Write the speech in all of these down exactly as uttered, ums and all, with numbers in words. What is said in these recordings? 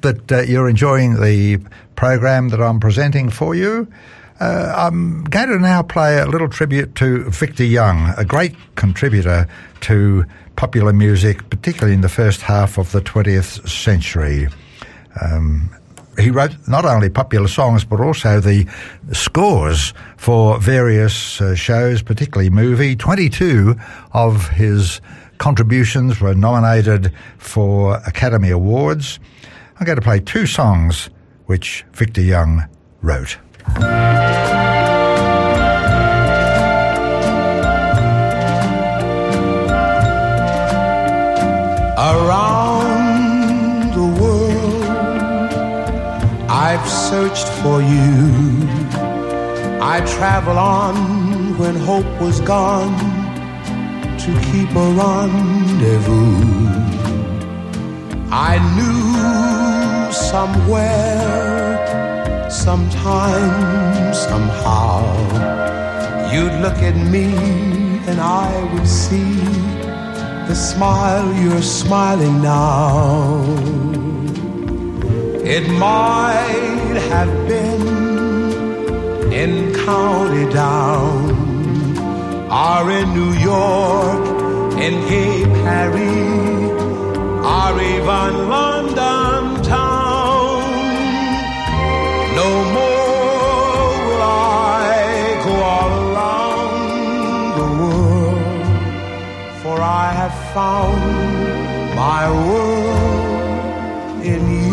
that uh, you're enjoying the program that I'm presenting for you. Uh, I'm going to now play a little tribute to Victor Young, a great contributor to popular music, particularly in the first half of the twentieth century. Um, he wrote not only popular songs, but also the scores for various uh, shows, particularly movie. twenty-two of his contributions were nominated for Academy Awards. I'm going to play two songs which Victor Young wrote. Around the world I've searched for you. I travel on when hope was gone to keep a rendezvous. I knew somewhere, sometime, somehow, you'd look at me and I would see the smile you're smiling now. It might have been in County Down, or in New York, in Gay Paris, or even London town. No more will I go all around the world, for I have found my world in you.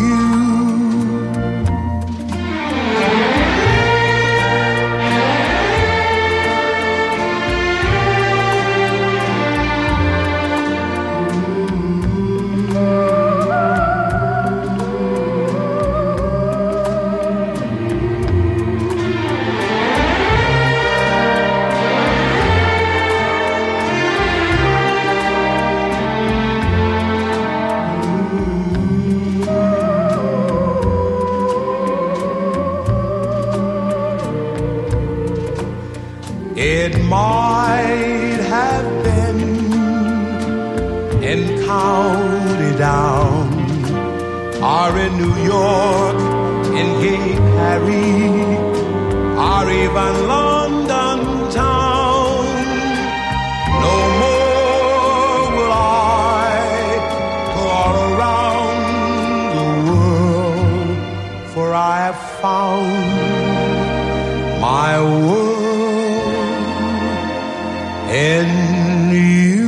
It might have been in County Down, or in New York, in Gay Paris, or even London town. No more will I go all around the world, for I have found my world in you.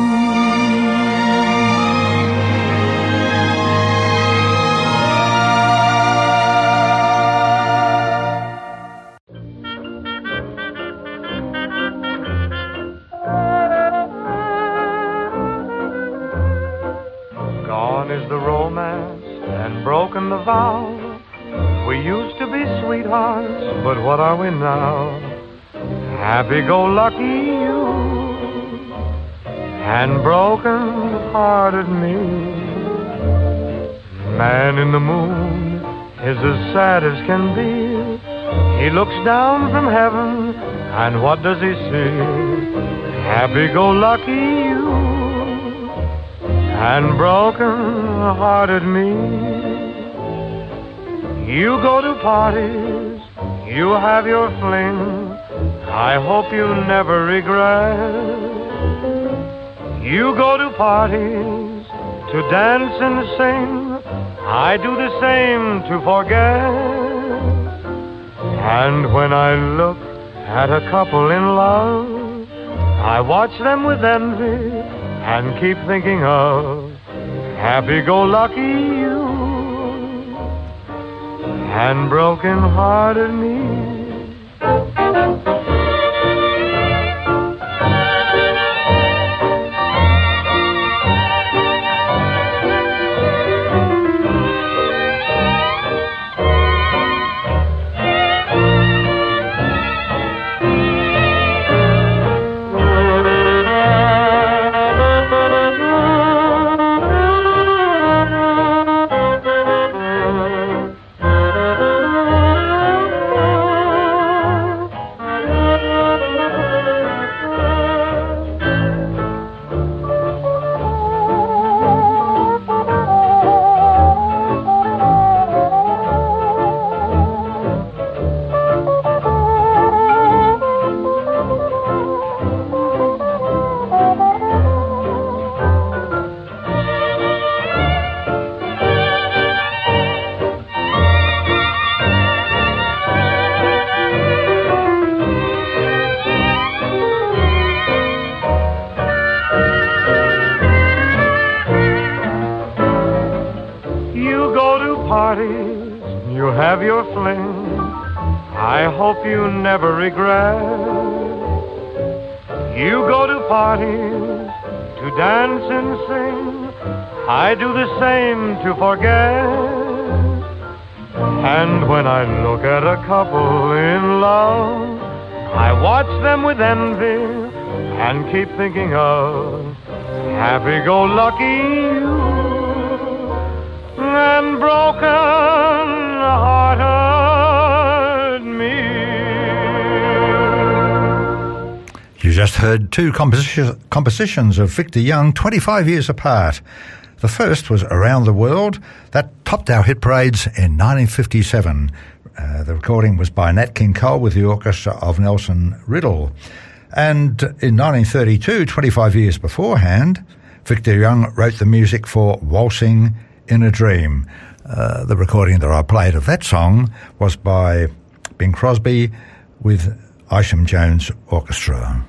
Gone is the romance and broken the vow. We used to be sweethearts, but what are we now? Happy-go-lucky you and broken-hearted me. Man in the moon is as sad as can be. He looks down from heaven, and what does he see? Happy-go-lucky you and broken-hearted me. You go to parties, you have your fling. I hope you never regret. You go to parties to dance and sing. I do the same to forget. And when I look at a couple in love, I watch them with envy and keep thinking of happy-go-lucky you and broken-hearted me. You go to parties, you have your fling. I hope you never regret. You go to parties to dance and sing. I do the same to forget. And when I look at a couple in love, I watch them with envy and keep thinking of happy-go-lucky you and broken-hearted me. You just heard two composi- compositions of Victor Young, twenty-five years apart. The first was Around the World. That topped our hit parades in nineteen fifty-seven. Uh, the recording was by Nat King Cole with the orchestra of Nelson Riddle. And in nineteen thirty-two, twenty-five years beforehand, Victor Young wrote the music for Waltzing in a Dream. Uh, the recording that I played of that song was by Bing Crosby with Isham Jones Orchestra.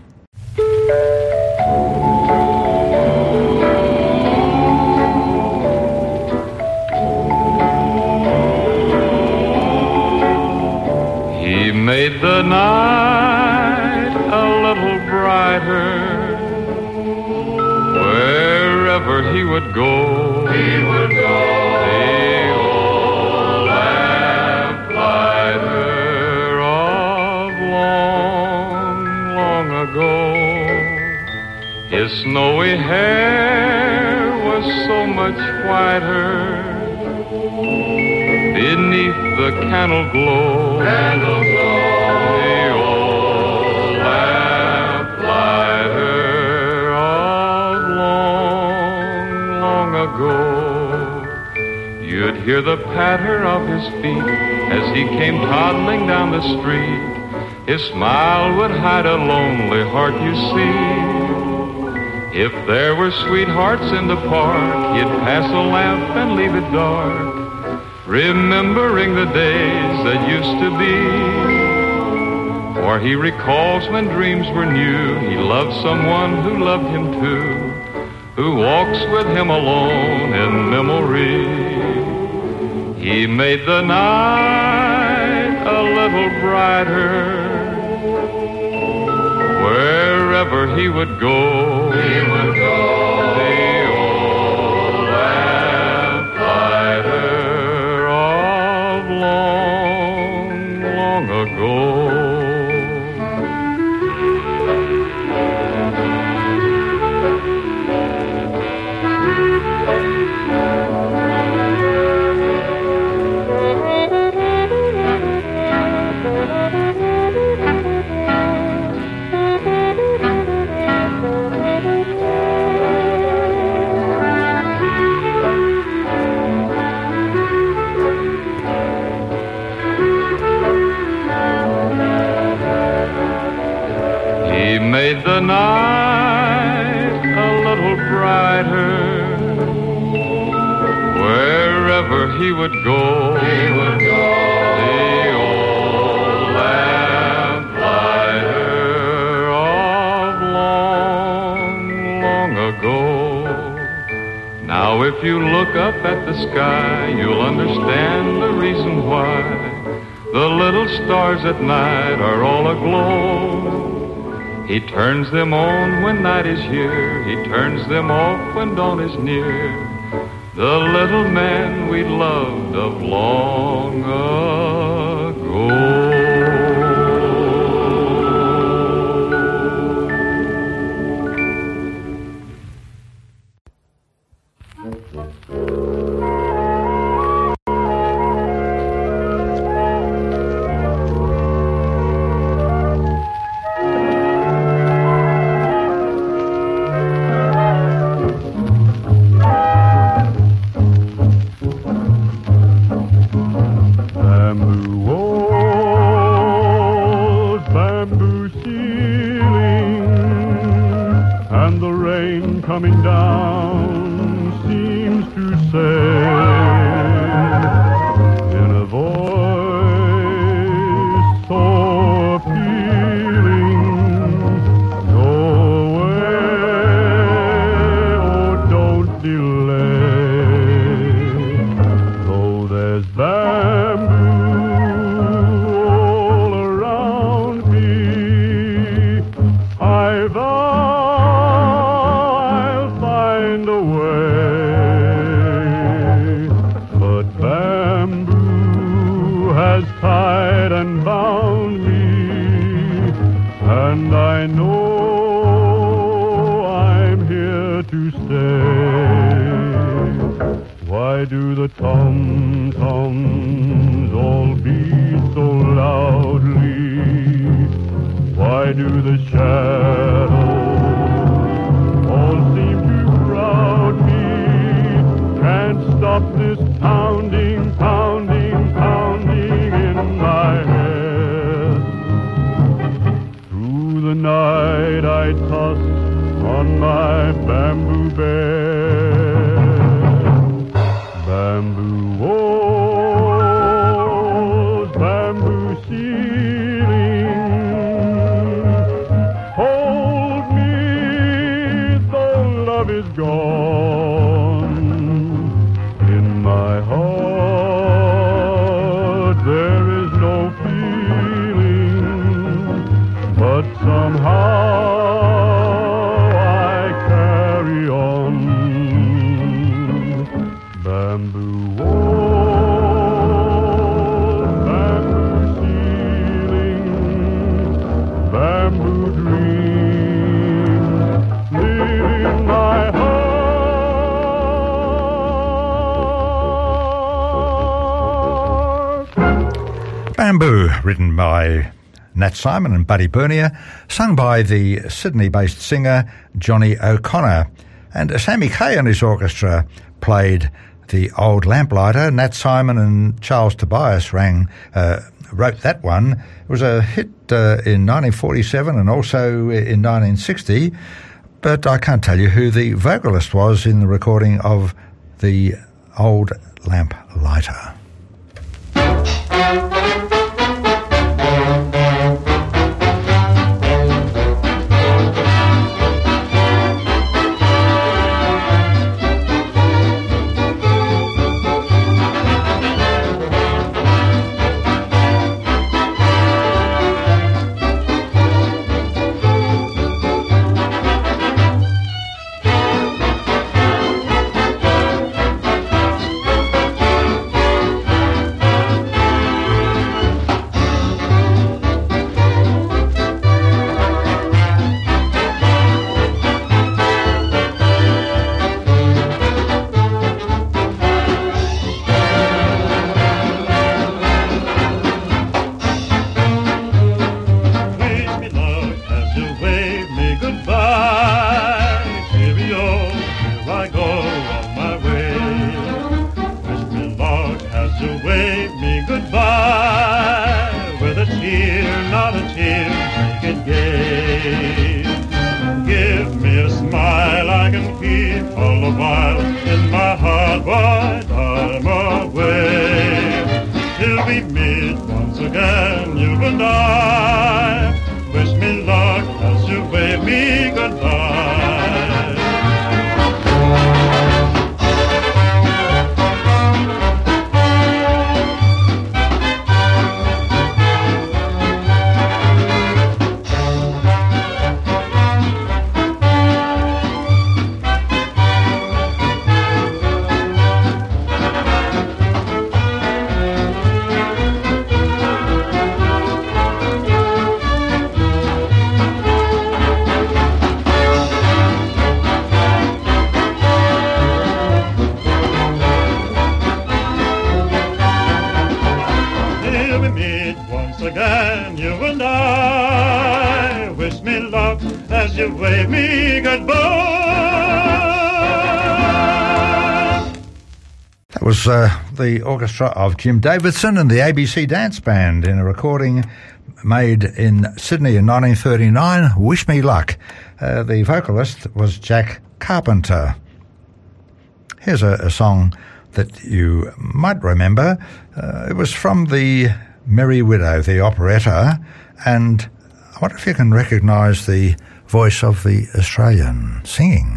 He made the night a little brighter. Wherever he would go, he would go. The old lamplighter of long, long ago. His snowy hair was so much whiter beneath the candle glow. Candle glow. The old lamplighter of long, long ago. You'd hear the patter of his feet as he came toddling down the street. His smile would hide a lonely heart, you see. If there were sweethearts in the park, he'd pass a lamp and leave it dark, remembering the days that used to be. For he recalls when dreams were new, he loved someone who loved him too, who walks with him alone in memory. He made the night a little brighter. Wherever he would go, he would go. The old lamplighter of long, long ago. Made the night a little brighter. Wherever he would go, he would go. The old lamplighter of long, long ago. Now if you look up at the sky, you'll understand the reason why the little stars at night are all aglow. He turns them on when night is here. He turns them off when dawn is near. The little man we loved of long ago. has tied and bound me, and I know I'm here to stay. Why do the tom-toms all beat so loudly? Why do the shadows all seem to crowd me? Can't stop this pounding, pounding, pounding in my head. Through the night I toss on my bamboo bed. Bamboo walls, bamboo ceiling, hold me though love is gone. In my heart there is no feeling, but somehow I carry on. Bamboo walls, bamboo ceiling, bamboo dreams live in my heart. Bamboo, written by Nat Simon and Buddy Bernier, sung by the Sydney-based singer Johnny O'Connor. And Sammy Kaye and his orchestra played The Old Lamplighter. Nat Simon and Charles Tobias rang, uh, wrote that one. It was a hit uh, in nineteen forty-seven and also in nineteen sixty, but I can't tell you who the vocalist was in the recording of The Old Lamplighter. Was uh, the orchestra of Jim Davidson and the A B C Dance Band in a recording made in Sydney in nineteen thirty-nine, Wish Me Luck. Uh, the vocalist was Jack Carpenter. Here's a, a song that you might remember. Uh, it was from the Merry Widow, the operetta, and I wonder if you can recognise the voice of the Australian singing.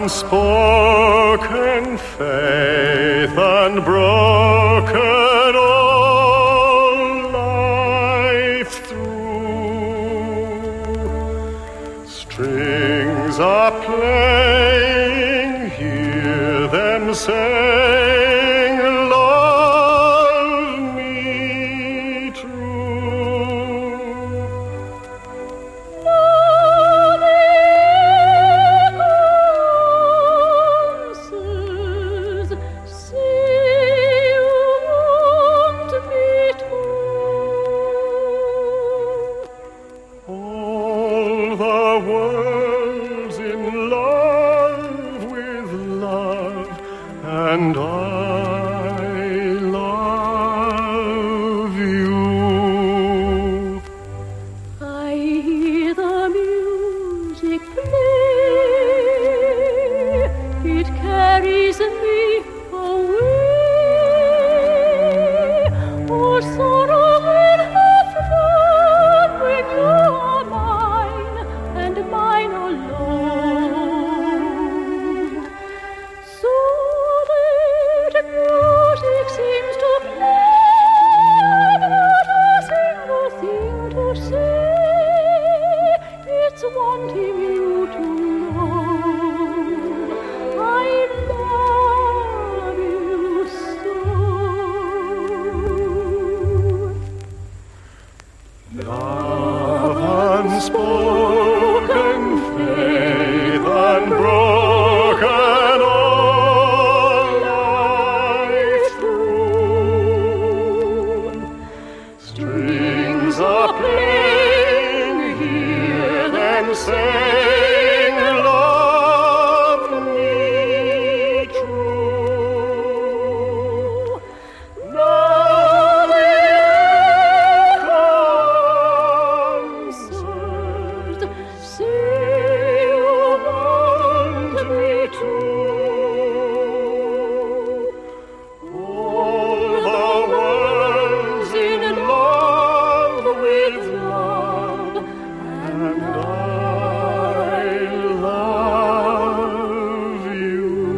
unspoken faith unbroken all life through. Strings are playing, hear them sing, love me true. All the world's in love with love, and I love you. I hear the music play, it carries me away. Oh, sorrow will have fun when you are mine, and mine alone. So that music seems to play, not a single thing to say. It's wanting you to know I love you so. Love unspoken, faith unbroken, all life through. Strings are playing, hear them sing, love me true. Now the concert, say you want me to. All the world's in love with love, and I love you.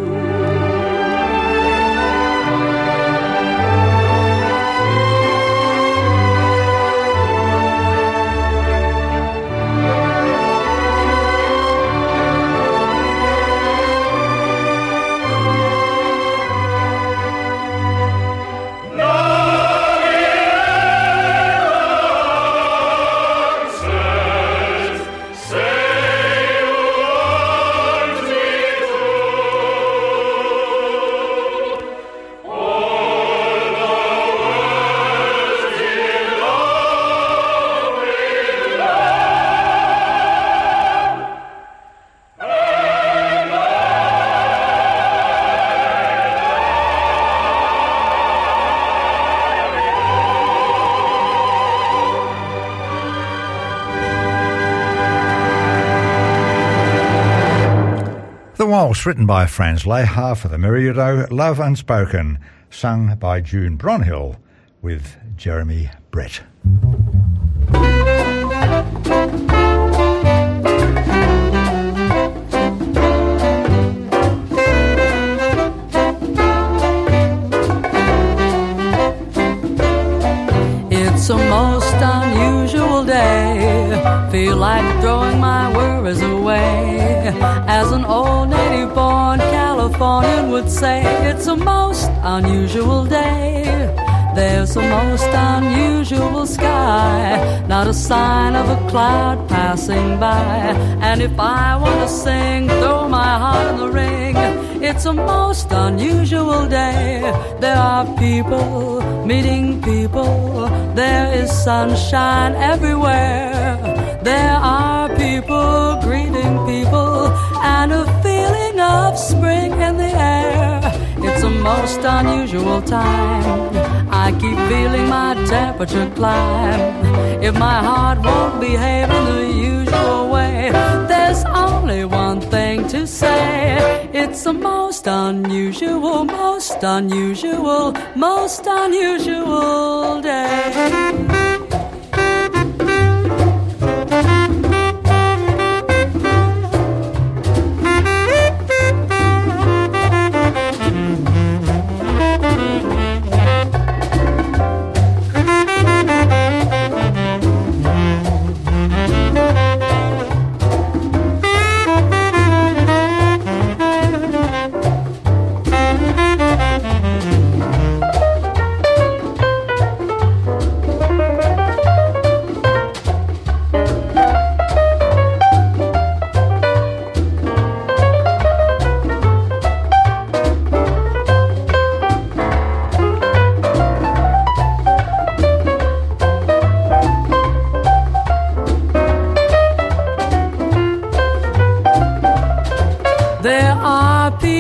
The Waltz, written by Franz Lehar for the Myriado, Love Unspoken, sung by June Bronhill with Jeremy Brett. It's a most unusual day. Feel like throwing my worries away. As an old native-born Californian would say, it's a most unusual day. There's a most unusual sky, not a sign of a cloud passing by. And if I want to sing, throw my heart in the ring. It's a most unusual day. There are people meeting people. There is sunshine everywhere. There are people greeting people, and a feeling of spring in the air. It's a most unusual time. I keep feeling my temperature climb. If my heart won't behave in the usual way, there's only one thing to say. It's a most unusual, most unusual, most unusual day.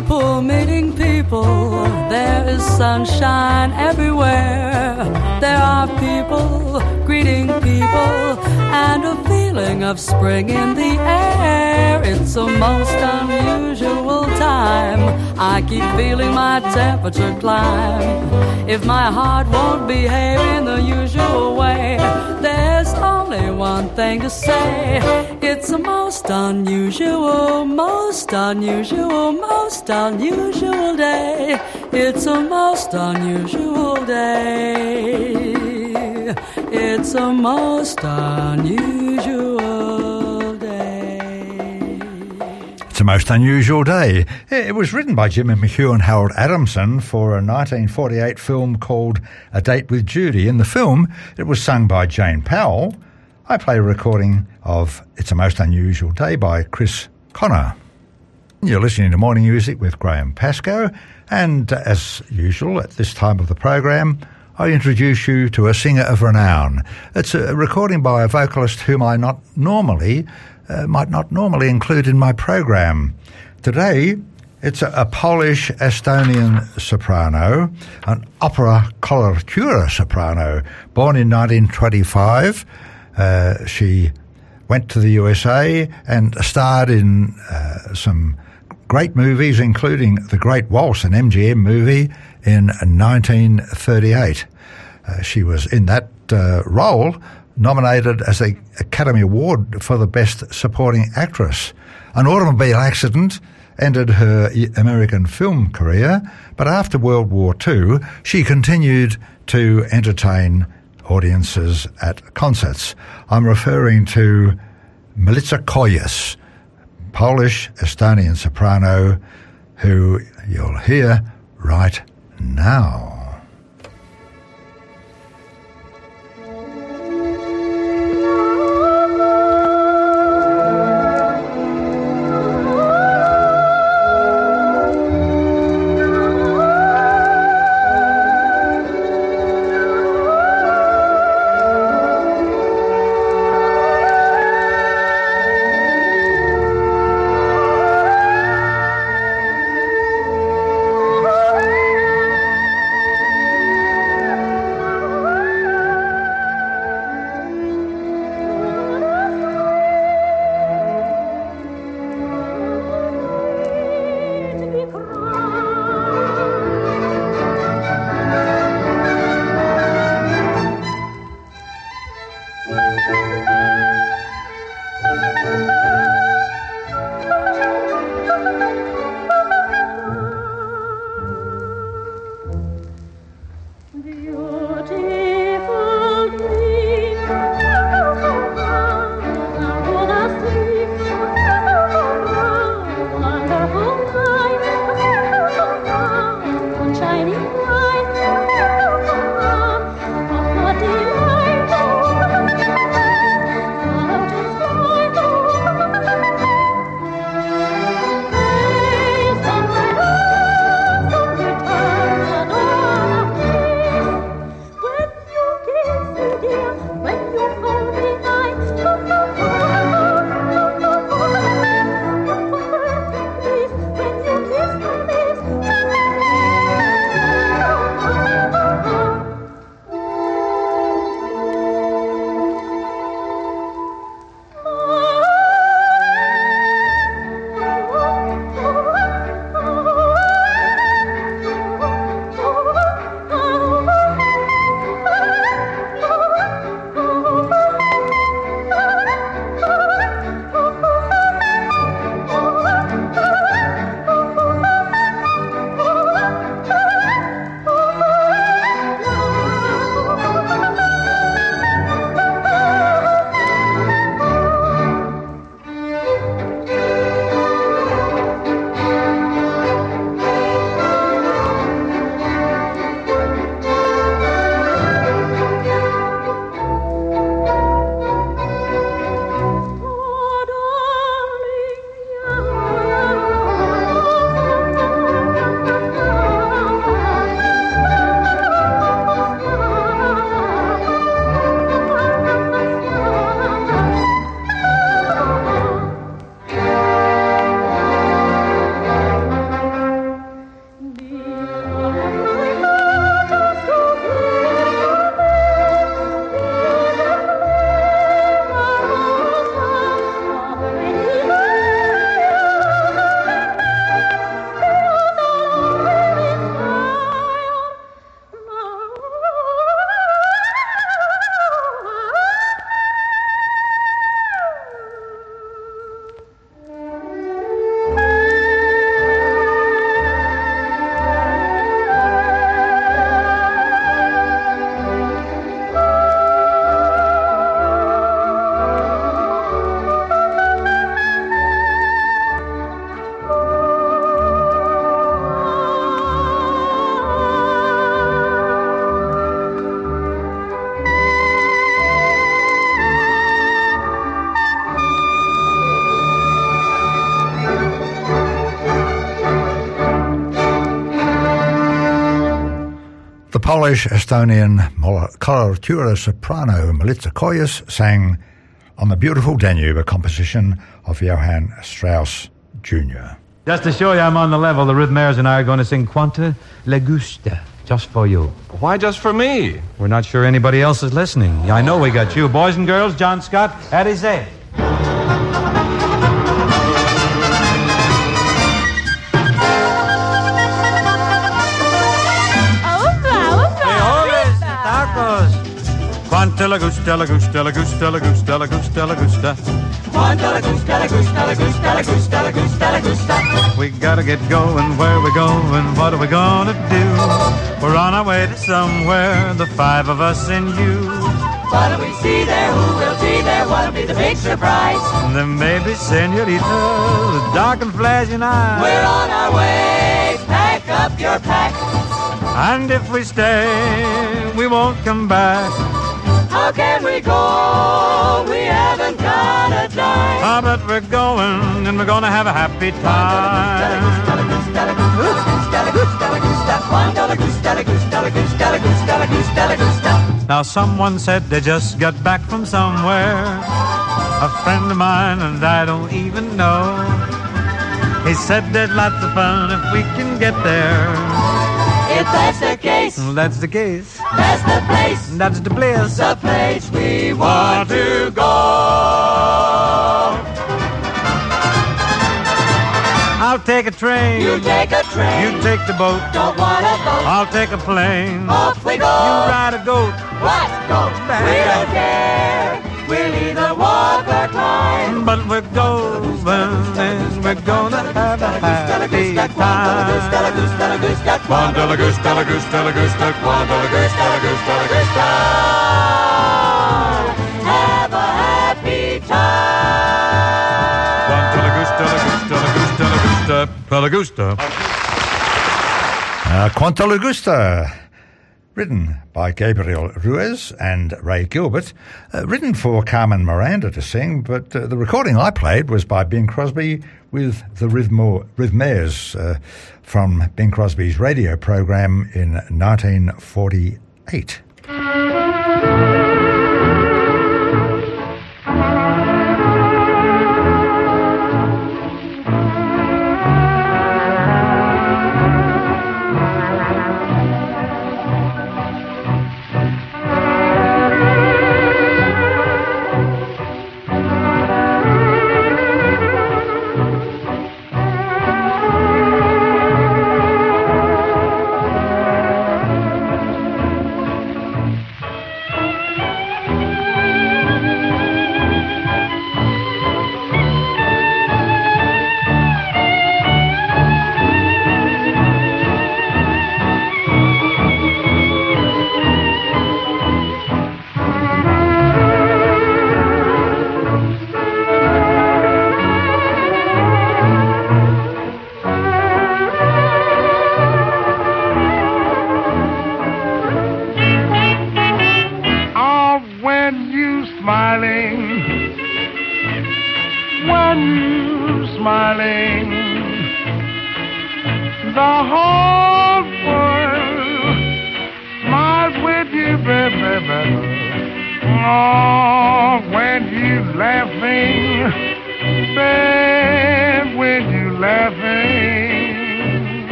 people meeting people. There is sunshine everywhere. There are people greeting people, and a feeling of spring in the air. It's a most unusual time. I keep feeling my temperature climb. If my heart won't behave in the usual way, there's only one thing to say. It's a most unusual, most unusual, most unusual day. It's a most unusual day. It's a most unusual day. It's a most unusual day. It was written by Jimmy McHugh and Harold Adamson for a nineteen forty-eight film called A Date with Judy. In the film, it was sung by Jane Powell. I play a recording of It's a Most Unusual Day by Chris Connor. You're listening to Morning Music with Graham Pascoe, and as usual at this time of the program, I introduce you to a singer of renown. It's a recording by a vocalist whom I not normally uh, might not normally include in my program. Today, it's a, a Polish-Estonian soprano, an opera coloratura soprano, born in nineteen twenty-five. Uh, she went to the U S A and starred in uh, some great movies, including The Great Waltz, an M G M movie, in nineteen thirty-eight. Uh, she was in that uh, role nominated as the Academy Award for the Best Supporting Actress. An automobile accident ended her American film career, but after World War Two, she continued to entertain audiences at concerts. I'm referring to Milica Koyas, Polish-Estonian soprano, who you'll hear right now. What Polish-Estonian coloratura soprano Melitza Koyas sang On the Beautiful Danube, a composition of Johann Strauss Junior Just to show you I'm on the level, the Rhythmaires and I are going to sing Quanta Le Gusta, just for you. Why just for me? We're not sure anybody else is listening. I know we got you. Boys and girls, John Scott, Addie Zay. Quanta la gusta, la gusta, la gusta, la gusta, la gusta, la gusta. Quanta la gusta, la gusta, la gusta, la gusta, la gusta, la gusta. We gotta get going, where we going, what are we gonna do? We're on our way to somewhere, the five of us and you. What do we see there, who will be there, what'll be the big surprise? There may be senoritas, dark and flashing eyes. We're on our way, pack up your pack. And if we stay, we won't come back. How can we go? We haven't got a dime. Ah, but we're going, and we're gonna have a happy time. Now someone said they just got back from somewhere. A friend of mine, and I don't even know. He said there's lots of fun if we can get there. If that's the case, well, that's the case. That's the place. That's the place. The place we want to go. I'll take a train. You take a train. You take the boat. Don't want a boat. I'll take a plane. Off we go. You ride a goat. What goat? We don't care. We'll either walk or climb. But we're going, and we're gonna have a happy time. Quanta la gusta, la gusta, quanta la gusta, la gusta, la gusta, quanta la gusta, la gusta, la gusta. Have a happy time. Quanta la gusta, la gusta, la gusta, la gusta, la gusta. Uh, Quanta la gusta. Written by Gabriel Ruiz and Ray Gilbert, uh, written for Carmen Miranda to sing, but uh, the recording I played was by Bing Crosby with the Rhythmo- Rhythmaires uh, from Bing Crosby's radio program in nineteen forty-eight.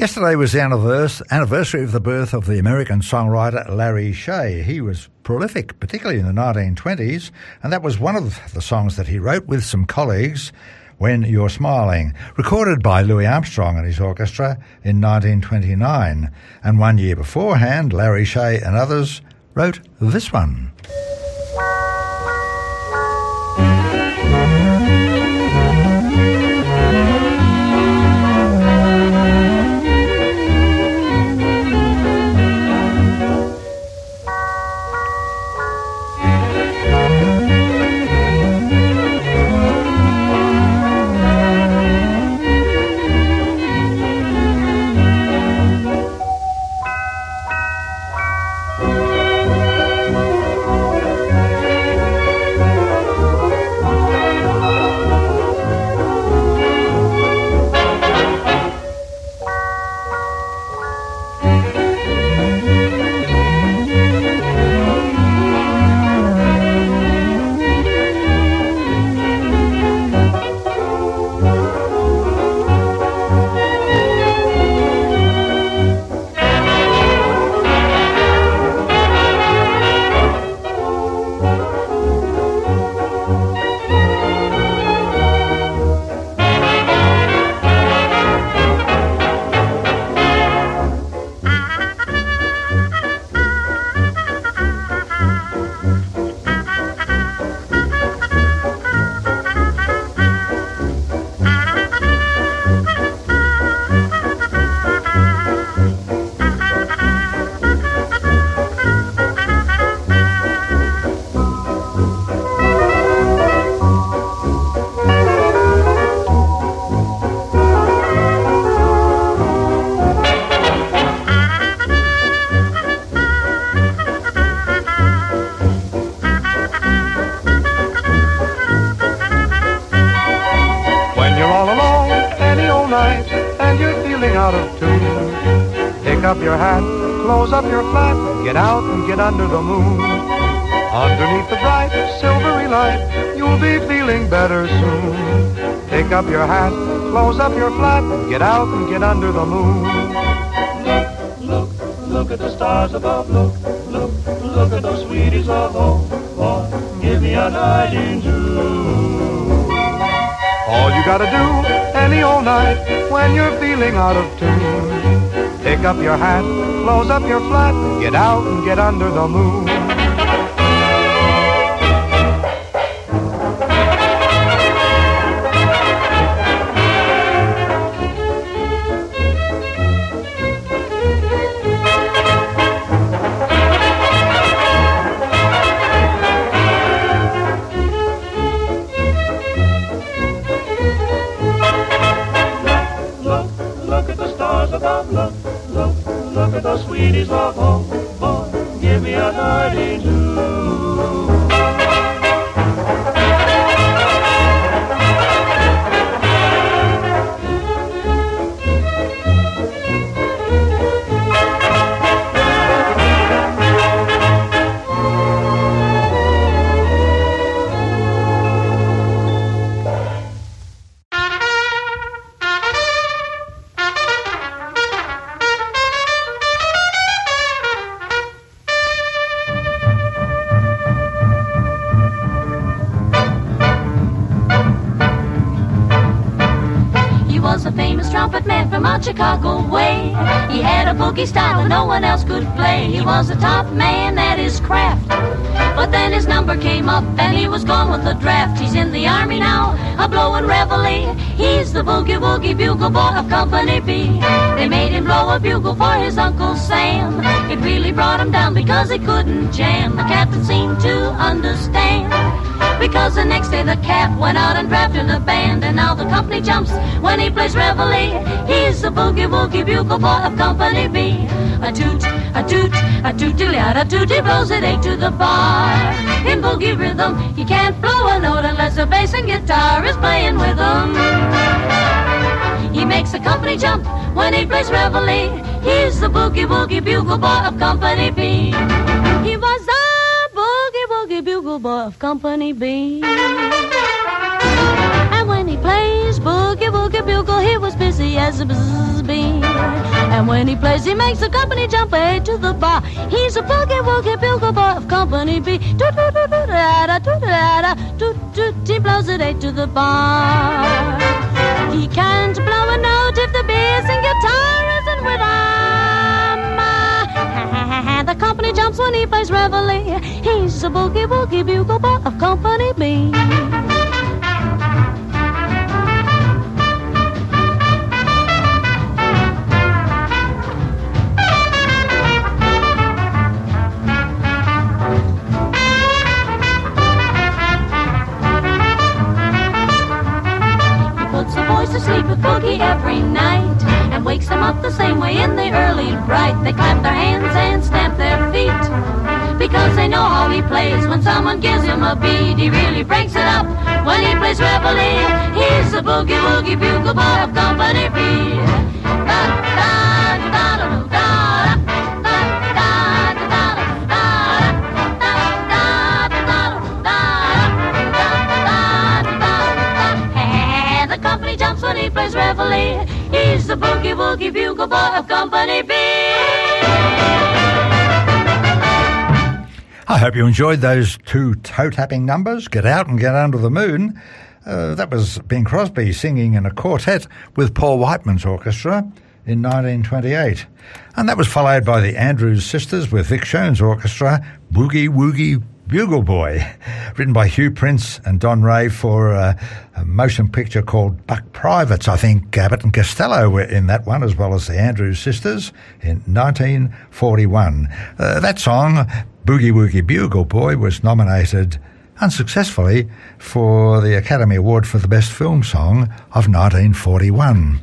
Yesterday was the annivers- anniversary of the birth of the American songwriter Larry Shea. He was prolific, particularly in the nineteen twenties, and that was one of the songs that he wrote with some colleagues, When You're Smiling, recorded by Louis Armstrong and his orchestra in nineteen twenty-nine. And one year beforehand, Larry Shea and others wrote this one. Up your hat, close up your flap, get out and get under the moon. Underneath the bright silvery light, you'll be feeling better soon. Take up your hat, close up your flap, get out and get under the moon. Look, look, look at the stars above, look, look, look at those sweeties of home. Oh, give me a night in June. All you gotta do, any old night, when you're feeling out of tune. Pick up your hat, close up your flap, get out and get under the moon. Look, look at the stars above, look. Look at those sweeties of home, boy, give me a night in June. Chicago way. He had a boogie style that no one else could play. He was a top man at his craft. But then his number came up and he was gone with the draft. He's in the army now, a blowin' reveille. He's the boogie woogie bugle boy of Company B. They made him blow a bugle for his Uncle Sam. It really brought him down because he couldn't jam. The captain seemed to understand, because the next day the cap went out and drafted a band. And now the company jumps when he plays reveille. He's the boogie woogie bugle boy of Company B. A toot, a toot, a toot-a-toot, a toot, he blows it eight to the bar. In boogie rhythm, he can't blow a note unless the bass and guitar is playing with him. He makes the company jump when he plays reveille. He's the boogie woogie bugle boy of Company B. He was the boogie woogie bugle boy of Company B. And when he plays boogie boogie woogie bugle, he was busy as a bzzz bean. And when he plays, he makes the company jump way to the bar. He's a boogie woogie bugle boy of Company B. Toot toot toot toot da toot da toot toot. He blows it eight to the bar. He can't blow a note if the bass and guitar isn't with him. The company jumps when he plays reveille. He's a boogie woogie bugle boy of Company B. To sleep with boogie every night and wakes them up the same way in the early bright. They clap their hands and stamp their feet because they know how he plays. When someone gives him a beat, he really breaks it up. When he plays reveille, he's the boogie woogie bugle boy of Company B. Da, da, da, da, da, da. When he plays reveille, he's the boogie woogie bugle boy of Company B. I hope you enjoyed those two toe-tapping numbers, Get Out and Get Under the Moon. Uh, that was Bing Crosby singing in a quartet with Paul Whiteman's orchestra in nineteen twenty-eight. And that was followed by the Andrews Sisters with Vic Shone's orchestra, Boogie Woogie Bugle Boy, written by Hugh Prince and Don Ray for uh, a motion picture called Buck Privates. I think Abbott and Costello were in that one, as well as the Andrews Sisters in nineteen forty-one. Uh, that song, Boogie Woogie Bugle Boy, was nominated unsuccessfully for the Academy Award for the Best Film Song of nineteen forty-one.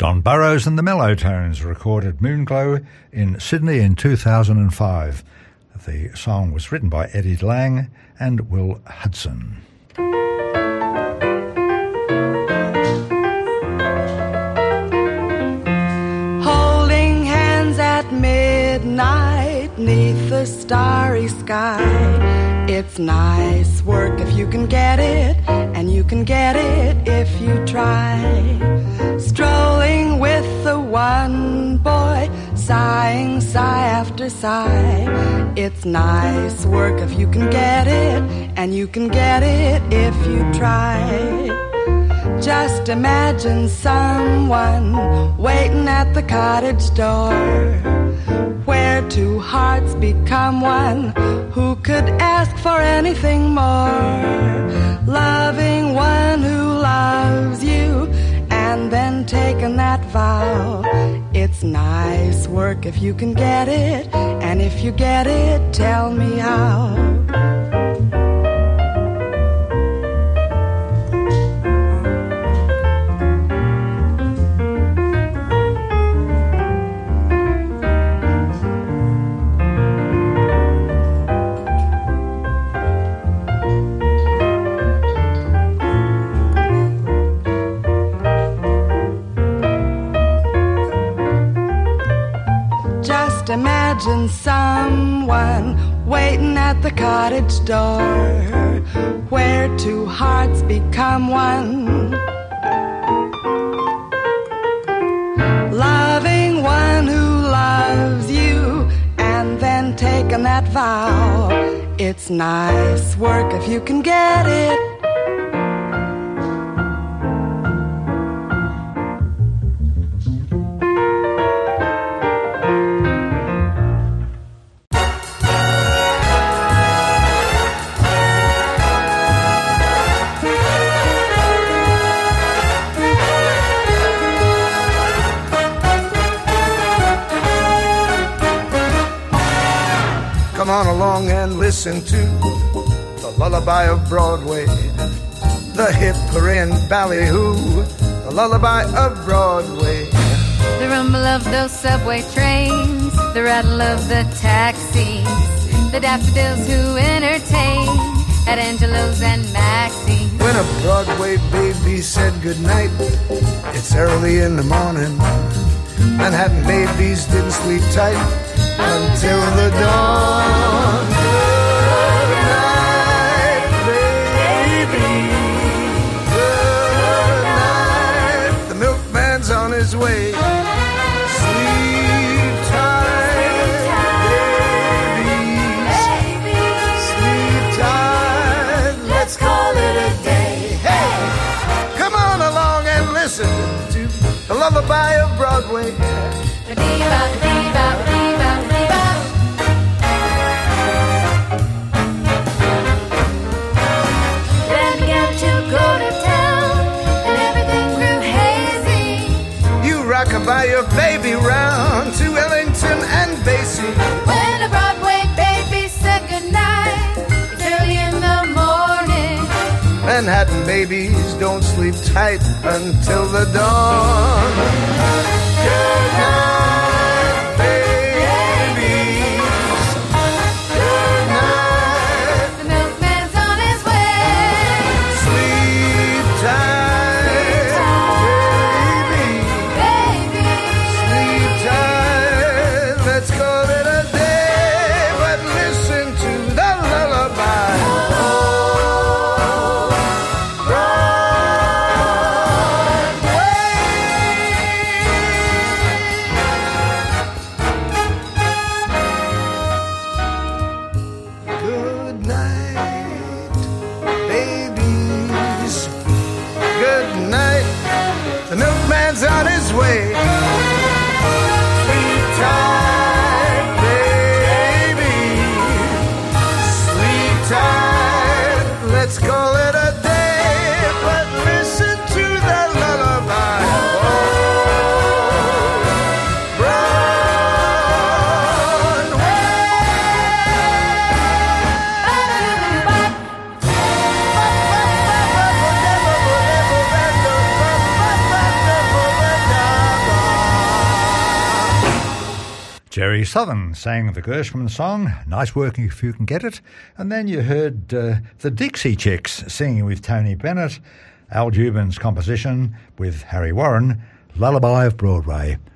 Don Burrows and the Mellotones recorded Moonglow in Sydney in two thousand five. The song was written by Eddie Lang and Will Hudson. Holding hands at midnight neath the starry sky. It's nice work if you can get it, and you can get it if you try. Strolling with the one boy, sighing sigh after sigh. It's nice work if you can get it, and you can get it if you try. Just imagine someone waiting at the cottage door, where two hearts become one. Who could ask for anything more? Loving one who loves you, and then taking that vow. It's nice work if you can get it, and if you get it, tell me how. Imagine someone waiting at the cottage door, where two hearts become one. Loving one who loves you, and then taking that vow. It's nice work if you can get it. Come on along and listen to the lullaby of Broadway, the hip hooray and ballyhoo, the lullaby of Broadway. The rumble of those subway trains, the rattle of the taxis, the daffodils who entertain at Angelo's and Maxie's. When a Broadway baby said goodnight, it's early in the morning. Manhattan babies didn't sleep tight until the dawn. Good night, baby. Good night. The milkman's on his way. Sleep tight, babies. Sleep tight. Let's call it a day. Hey, come on along and listen to the lullaby of Broadway. Then began to go to town, and everything grew hazy. You rockabye your baby round to Ellington and Basie. When a Broadway baby said goodnight, it's early in the morning. Manhattan babies don't sleep tight until the dawn. Good night, babies. Good night. The milkman's on his way. Sleep tight, baby. Sleep tight. Let's call it a day, but listen to the lullaby. The milkman's on his way. Sleep tight, baby. Sleep tight. Let's call it a day, but listen to the lullaby. Oh, Broadway. Mary Southern sang the Gershwin song, Nice Work If You Can Get It. And then you heard uh, the Dixie Chicks singing with Tony Bennett, Al Dubin's composition with Harry Warren, Lullaby of Broadway.